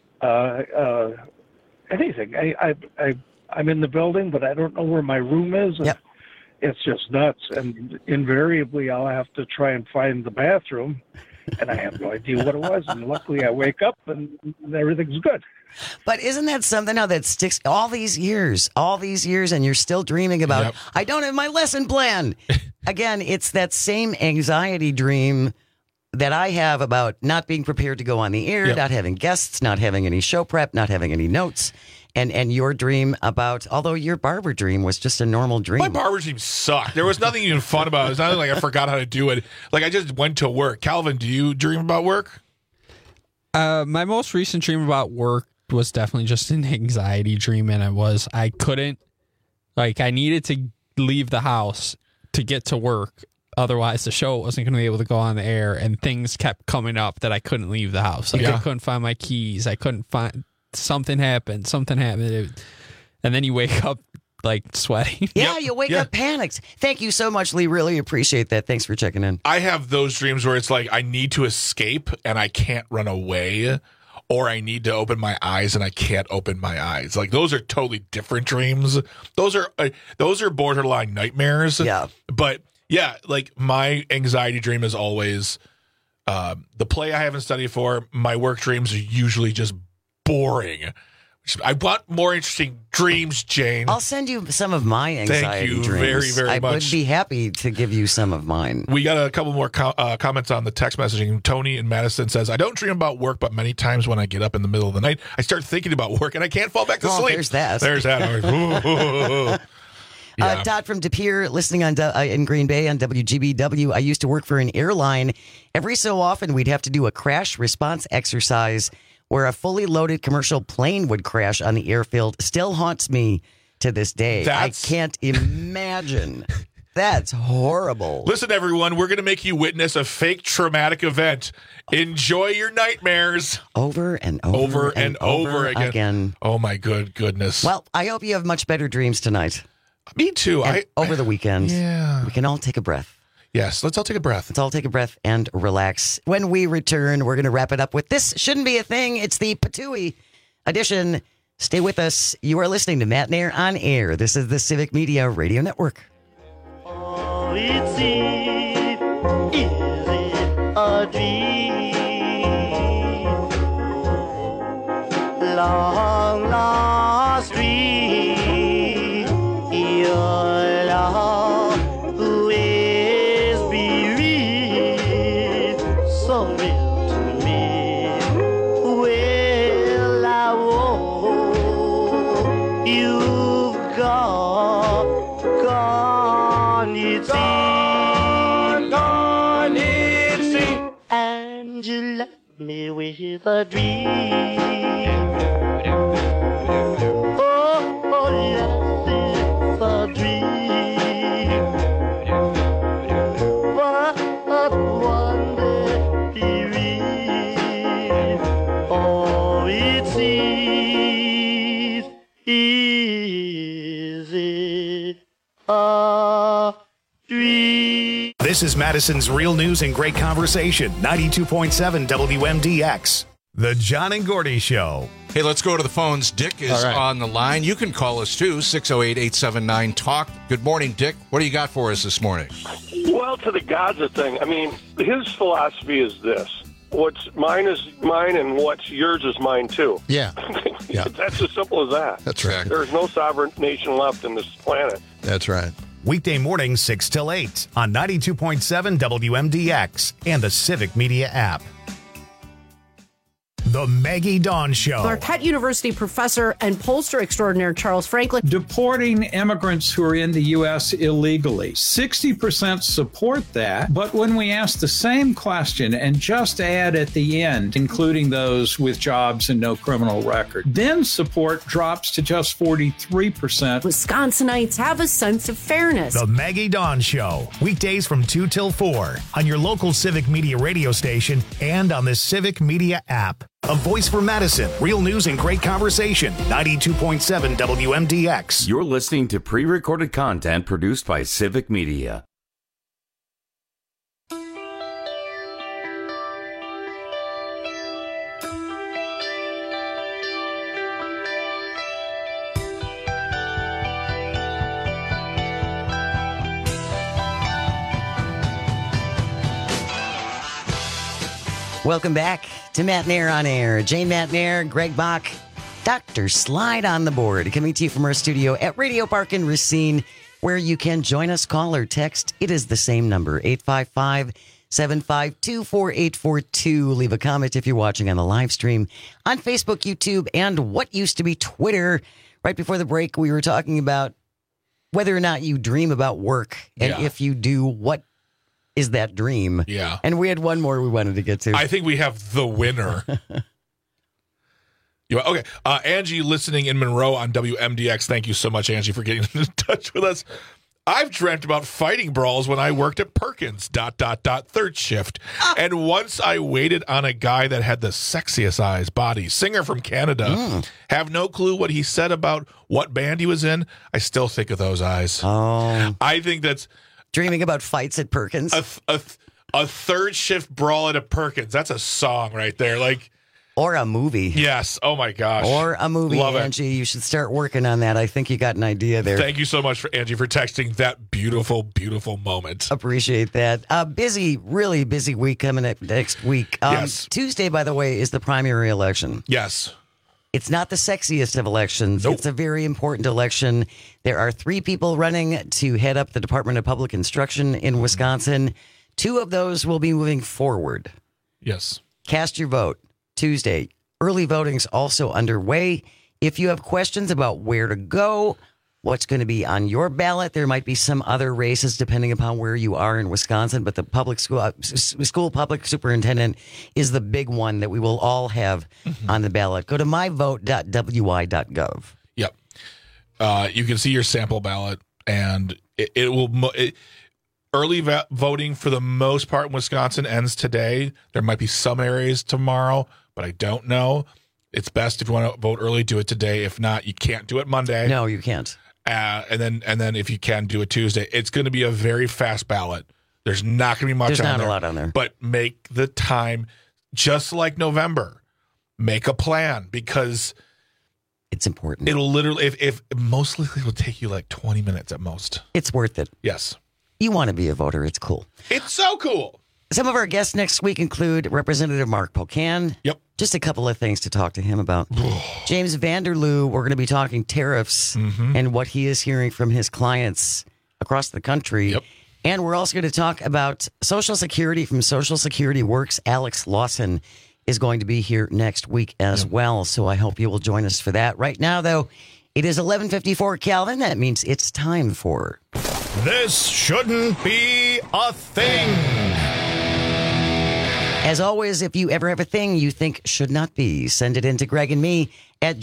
anything. I'm in the building, but I don't know where my room is. And it's just nuts. And invariably, I'll have to try and find the bathroom, and I have no idea what it was. And luckily, I wake up and everything's good. But isn't that something how that sticks all these years, and you're still dreaming about, I don't have my lesson plan. Again, it's that same anxiety dream that I have about not being prepared to go on the air, not having guests, not having any show prep, not having any notes. And your dream about, although your barber dream was just a normal dream. My barber dream sucked. There was nothing even fun about it. It's not like I forgot how to do it. Like I just went to work. Calvin, do you dream about work? My most recent dream about work was definitely just an anxiety dream, and I couldn't, I needed to leave the house to get to work. Otherwise, the show wasn't going to be able to go on the air, and things kept coming up that I couldn't leave the house. I couldn't find my keys. I couldn't find... Something happened, and then you wake up sweating. Yeah, you wake up panicked. Thank you so much, Lee. Really appreciate that. Thanks for checking in. I have those dreams where it's like I need to escape and I can't run away, or I need to open my eyes and I can't open my eyes. Like those are totally different dreams. Those are borderline nightmares. Yeah. But yeah, like my anxiety dream is always the play I haven't studied for, my work dreams are usually just boring. I want more interesting dreams, Jane. I'll send you some of my anxiety dreams. dreams. Very, very much. I would be happy to give you some of mine. We got a couple more comments on the text messaging. Tony in Madison says, I don't dream about work, but many times when I get up in the middle of the night, I start thinking about work and I can't fall back to sleep. There's that. There's that. Yeah. Todd from De Pere, listening on in Green Bay on WGBW. I used to work for an airline. Every so often, we'd have to do a crash response exercise where a fully loaded commercial plane would crash on the airfield. Still haunts me to this day. I can't imagine. That's horrible. Listen, everyone, we're going to make you witness a fake traumatic event. Enjoy your nightmares. Over and over again. Oh, my goodness. Well, I hope you have much better dreams tonight. Me too. Over the weekend. Yeah. We can all take a breath. Yes, let's all take a breath. Let's all take a breath and relax. When we return, we're going to wrap it up with This Shouldn't Be a Thing. It's the Patooey edition. Stay with us. You are listening to Matt Nair on Air. This is the Civic Media Radio Network. Oh, it's Eve. Is it a dream? Long lost dream. Your love is bereaved. So real to me. Well, I won't. You've gone, it seems. And you left me with a dream. Oh, yes, it's a dream. But one day bereaved. Oh, it seems. Is it a dream? This is Madison's Real News and Great Conversation, 92.7 WMDX. The John and Gordy Show. Hey, let's go to the phones. Dick is on the line. You can call us too, 608-879-TALK. Good morning, Dick. What do you got for us this morning? Well, to the Gaza thing, I mean, his philosophy is this. What's mine is mine and what's yours is mine too. Yeah. That's as simple as that. That's right. There's no sovereign nation left in this planet. That's right. Weekday mornings 6 till 8 on 92.7 WMDX and the Civic Media app. The Maggie Dawn Show. Marquette University professor and pollster extraordinaire Charles Franklin. Deporting immigrants who are in the U.S. illegally. 60% support that, but when we ask the same question and just add at the end, including those with jobs and no criminal record, then support drops to just 43%. Wisconsinites have a sense of fairness. The Maggie Dawn Show. Weekdays from 2 till 4 on your local Civic Media radio station and on the Civic Media app. A voice for Madison. Real news and great conversation. 92.7 WMDX. You're listening to pre-recorded content produced by Civic Media. Welcome back to Matt Nair on Air. Jane Matt Nair, Greg Bach, Dr. Slide on the board, coming to you from our studio at Radio Park in Racine, where you can join us, call or text. It is the same number, 855-752-4842. Leave a comment if you're watching on the live stream on Facebook, YouTube, and what used to be Twitter. Right before the break, we were talking about whether or not you dream about work, and if you do, what is that dream? Yeah. And we had one more we wanted to get to. I think we have the winner. Okay. Angie listening in Monroe on WMDX. Thank you so much, Angie, for getting in touch with us. I've dreamt about fighting brawls when I worked at Perkins, ... third shift. And once I waited on a guy that had the sexiest eyes, body, singer from Canada. Have no clue what he said about what band he was in. I still think of those eyes. Oh. I think that's... Dreaming about fights at Perkins. A third shift brawl at a Perkins. That's a song right there. Like, Or a movie. Yes. Oh, my gosh. Or a movie, Love Angie. It. You should start working on that. I think you got an idea there. Thank you so much, Angie, for texting that beautiful, beautiful moment. Appreciate that. Really busy week coming up next week. Yes. Tuesday, by the way, is the primary election. Yes. It's not the sexiest of elections. Nope. It's a very important election. There are 3 people running to head up the Department of Public Instruction in Wisconsin. 2 of those will be moving forward. Yes. Cast your vote Tuesday. Early voting's also underway. If you have questions about where to go, what's going to be on your ballot, there might be some other races depending upon where you are in Wisconsin, but the public school public superintendent is the big one that we will all have on the ballot. Go to myvote.wi.gov. Yep. You can see your sample ballot, and it will. Early voting for the most part in Wisconsin ends today. There might be some areas tomorrow, but I don't know. It's best if you want to vote early, do it today. If not, you can't do it Monday. No, you can't. And then if you can, do it Tuesday. It's going to be a very fast ballot. There's not going to be much There's on not there. a lot on there. But make the time, just like November. Make a plan, because it's important. It'll literally, if most likely, will take you like 20 minutes at most. It's worth it. Yes. You want to be a voter. It's cool. It's so cool. Some of our guests next week include Representative Mark Pocan. Yep. Just a couple of things to talk to him about. James Vanderloo, we're going to be talking tariffs and what he is hearing from his clients across the country. Yep. And we're also going to talk about Social Security from Social Security Works. Alex Lawson is going to be here next week as well. So I hope you will join us for that. Right now, though, it is 11:54, Calvin. That means it's time for... This shouldn't be a thing. As always, if you ever have a thing you think should not be, send it in to Greg and me at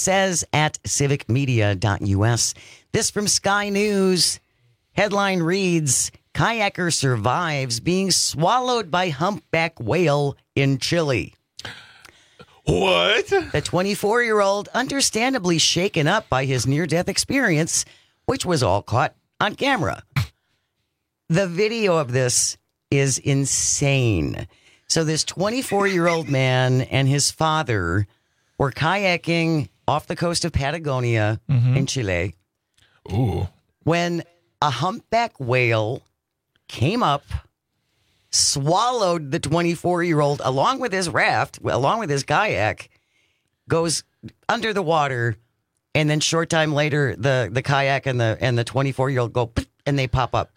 janesays@civicmedia.us. This from Sky News. Headline reads, kayaker survives being swallowed by humpback whale in Chile. What? The 24-year-old, understandably shaken up by his near-death experience, which was all caught on camera. The video of this is insane. So this 24-year-old man and his father were kayaking off the coast of Patagonia in Chile. Ooh. When a humpback whale came up, swallowed the 24-year-old along with his raft, along with his kayak, goes under the water, and then short time later, the kayak and the 24-year-old go, and they pop up.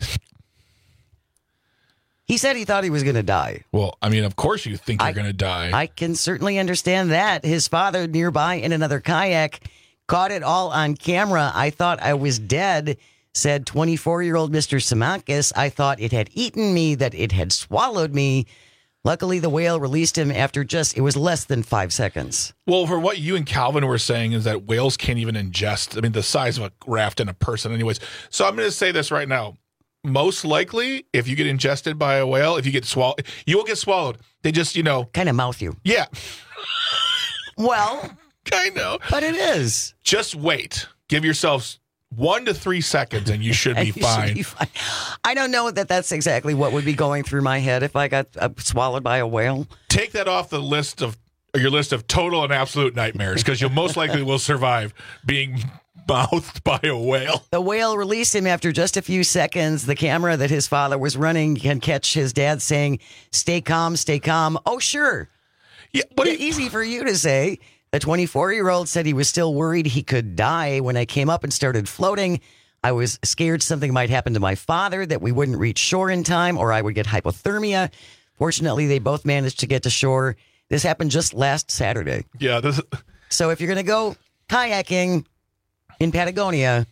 He said he thought he was going to die. Well, I mean, of course you think you're going to die. I can certainly understand that. His father nearby in another kayak caught it all on camera. I thought I was dead, said 24-year-old Mr. Samankis. I thought it had eaten me, that it had swallowed me. Luckily, the whale released him after it was less than 5 seconds. Well, for what you and Calvin were saying is that whales can't even ingest, the size of a raft and a person anyways. So I'm going to say this right now. Most likely, if you get ingested by a whale, if you get swallowed, you will get swallowed. They just, kind of mouth you. Yeah. Well, I know. But it is. Just wait. Give yourselves 1 to 3 seconds and you should be fine. I don't know that that's exactly what would be going through my head if I got swallowed by a whale. Take that off the list of your list of total and absolute nightmares, because you most likely will survive being mouthed by a whale. The whale released him after just a few seconds. The camera that his father was running can catch his dad saying, "Stay calm, stay calm." Oh, sure. Yeah, but easy for you to say. The 24-year-old said he was still worried he could die when I came up and started floating. I was scared something might happen to my father, that we wouldn't reach shore in time, or I would get hypothermia. Fortunately, they both managed to get to shore. This happened just last Saturday. Yeah. So if you're going to go kayaking in Patagonia,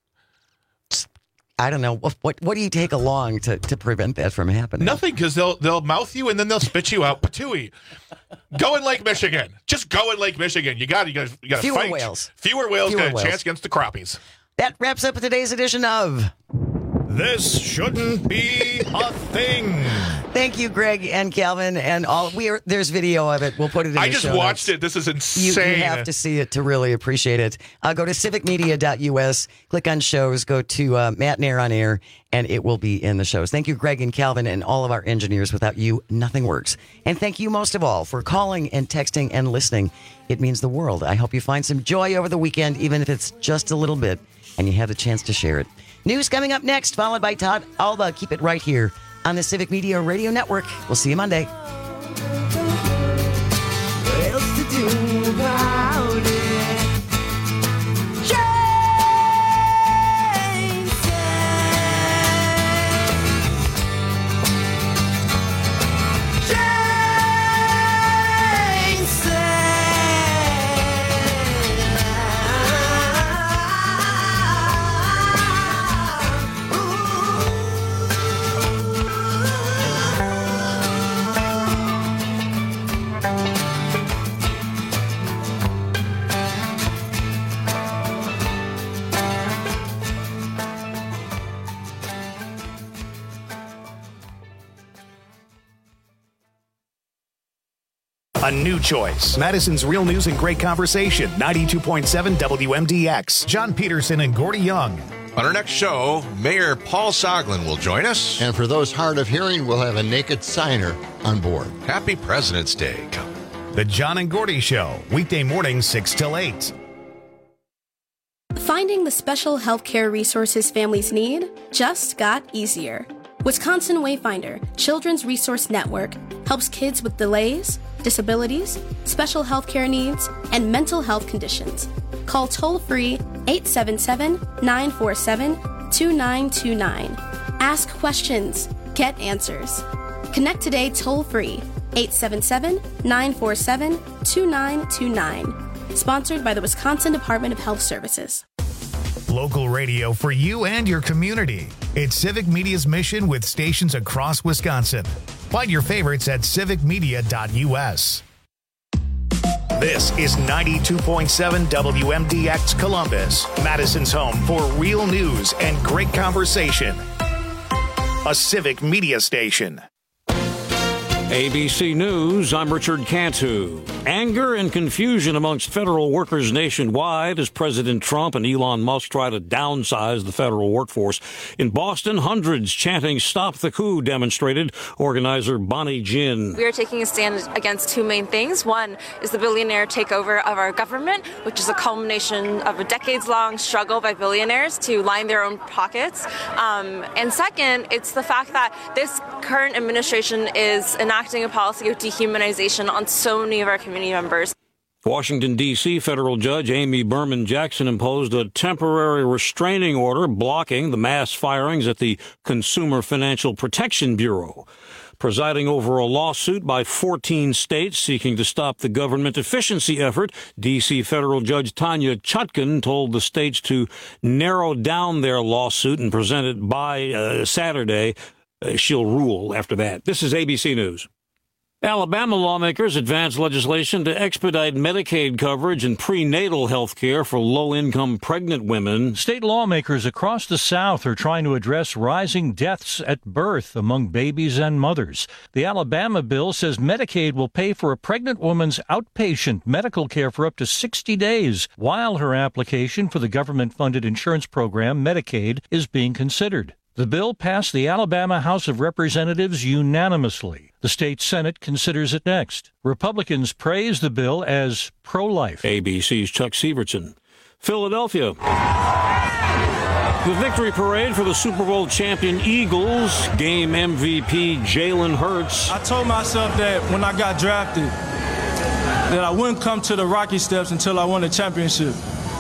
I don't know, what do you take along to prevent that from happening? Nothing, because they'll mouth you and then they'll spit you out. Patooey. Go in Lake Michigan. Just go in Lake Michigan. You got to Fewer fight. whales. Fewer whales Fewer got a whales. chance against the crappies. That wraps up today's edition of This shouldn't be a thing. Thank you, Greg and Calvin, and all. There's video of it. We'll put it in the show notes. I just watched it. This is insane. You have to see it to really appreciate it. Go to civicmedia.us, click on shows, go to Matt and Air on Air, and it will be in the shows. Thank you, Greg and Calvin, and all of our engineers. Without you, nothing works. And thank you most of all for calling and texting and listening. It means the world. I hope you find some joy over the weekend, even if it's just a little bit, and you have the chance to share it. News coming up next, followed by Todd Alba. Keep it right here on the Civic Media Radio Network. We'll see you Monday. What else to do about it? A new choice. Madison's Real News and Great Conversation. 92.7 WMDX. John Peterson and Gordy Young. On our next show, Mayor Paul Soglin will join us. And for those hard of hearing, we'll have a naked signer on board. Happy President's Day coming. The John and Gordy Show. Weekday mornings 6 till 8. Finding the special healthcare resources families need just got easier. Wisconsin Wayfinder Children's Resource Network helps kids with delays, disabilities, special healthcare needs, and mental health conditions. Call toll-free 877-947-2929. Ask questions. Get answers. Connect today toll-free 877-947-2929. Sponsored by the Wisconsin Department of Health Services. Local radio for you and your community. It's Civic Media's mission with stations across Wisconsin. Find your favorites at civicmedia.us. This is 92.7 WMDX Columbus, Madison's home for real news and great conversation. A Civic Media station. ABC News, I'm Richard Cantu. Anger and confusion amongst federal workers nationwide as President Trump and Elon Musk try to downsize the federal workforce. In Boston, hundreds chanting Stop the Coup demonstrated. Organizer Bonnie Jin. We are taking a stand against two main things. One is the billionaire takeover of our government, which is a culmination of a decades-long struggle by billionaires to line their own pockets. And second, it's the fact that this current administration is enacting a policy of dehumanization on so many of our community members. Washington, D.C. federal judge Amy Berman Jackson imposed a temporary restraining order blocking the mass firings at the Consumer Financial Protection Bureau. Presiding over a lawsuit by 14 states seeking to stop the government efficiency effort, D.C. federal judge Tanya Chutkan told the states to narrow down their lawsuit and present it by Saturday. She'll rule after that. This is ABC News. Alabama lawmakers advanced legislation to expedite Medicaid coverage and prenatal health care for low-income pregnant women. State lawmakers across the South are trying to address rising deaths at birth among babies and mothers. The Alabama bill says Medicaid will pay for a pregnant woman's outpatient medical care for up to 60 days, while her application for the government-funded insurance program, Medicaid, is being considered. The bill passed the Alabama House of Representatives unanimously. The state Senate considers it next. Republicans praise the bill as pro-life. ABC's Chuck Severson. Philadelphia. The victory parade for the Super Bowl champion Eagles. Game MVP Jalen Hurts. I told myself that when I got drafted that I wouldn't come to the Rocky Steps until I won a championship.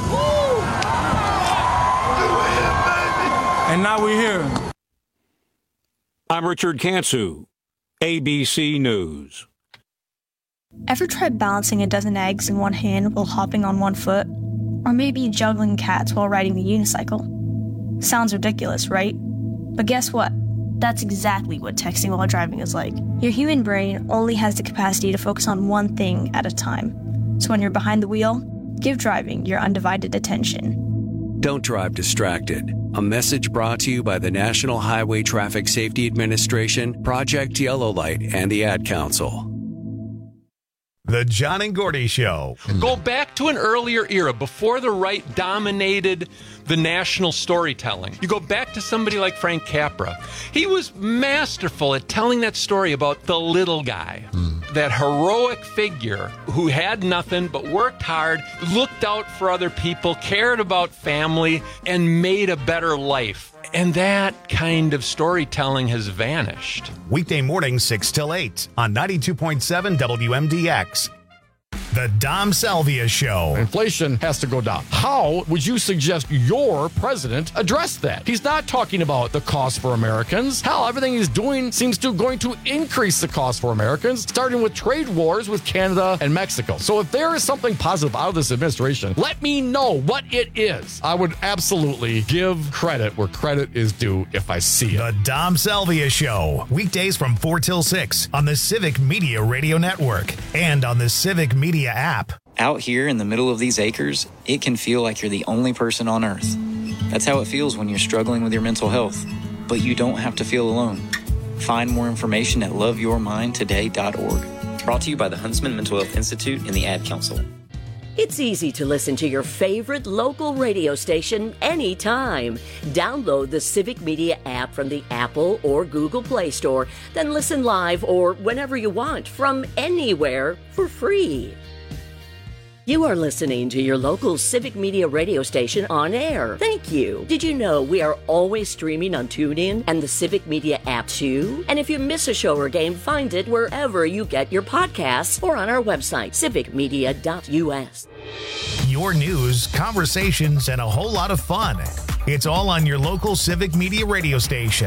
And now we're here. I'm Richard Cantu, ABC News. Ever tried balancing a dozen eggs in one hand while hopping on one foot? Or maybe juggling cats while riding the unicycle? Sounds ridiculous, right? But guess what? That's exactly what texting while driving is like. Your human brain only has the capacity to focus on one thing at a time. So when you're behind the wheel, give driving your undivided attention. Don't drive distracted. A message brought to you by the National Highway Traffic Safety Administration, Project Yellow Light, and the Ad Council. The John and Gordy Show. Go back to an earlier era before the right dominated the national storytelling. You go back to somebody like Frank Capra. He was masterful at telling that story about the little guy, that heroic figure who had nothing but worked hard, looked out for other people, cared about family, and made a better life. And that kind of storytelling has vanished. Weekday mornings 6 till 8 on 92.7 WMDX. The Dom Salvia Show. Inflation has to go down. How would you suggest your president address that? He's not talking about the cost for Americans. Hell, everything he's doing seems to going to increase the cost for Americans, starting with trade wars with Canada and Mexico. So if there is something positive out of this administration, let me know what it is. I would absolutely give credit where credit is due if I see it. The Dom Salvia Show. Weekdays from 4 till 6 on the Civic Media Radio Network and on the Civic Media app. Out here in the middle of these acres, it can feel like you're the only person on earth. That's how it feels when you're struggling with your mental health. But you don't have to feel alone. Find more information at loveyourmindtoday.org. Brought to you by the Huntsman Mental Health Institute and the Ad Council. It's easy to listen to your favorite local radio station anytime. Download the Civic Media app from the Apple or Google Play Store, then listen live or whenever you want from anywhere for free. You are listening to your local Civic Media radio station on air. Thank you. Did you know we are always streaming on TuneIn and the Civic Media app too? And if you miss a show or game, find it wherever you get your podcasts or on our website, civicmedia.us. Your news, conversations, and a whole lot of fun. It's all on your local Civic Media radio station.